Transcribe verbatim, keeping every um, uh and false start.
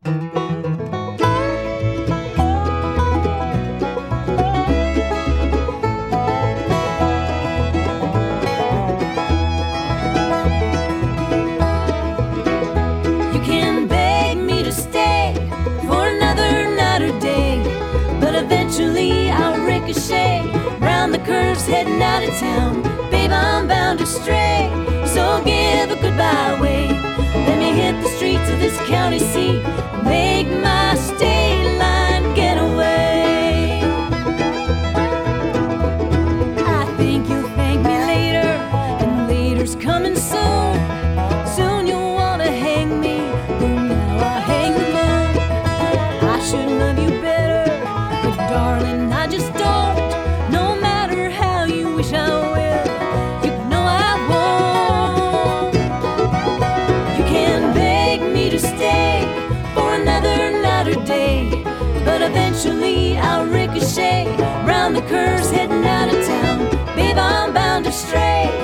You can beg me to stay for another night or day, but eventually I'll ricochet round the curves heading out of town. Babe, I'm bound to stray, so give a goodbye wave. Let me hit the streets of this county seat, make my state line getaway. I think you'll thank me later, and later's coming soon. Soon you'll want to hang me, but now I hang the moon. I should love you better, but darling, I just don't. No matter how you wish I will, you know I won't. You can beg me to stay for another night or day, but eventually I'll ricochet round the curves heading out of town. Babe, I'm bound to stray,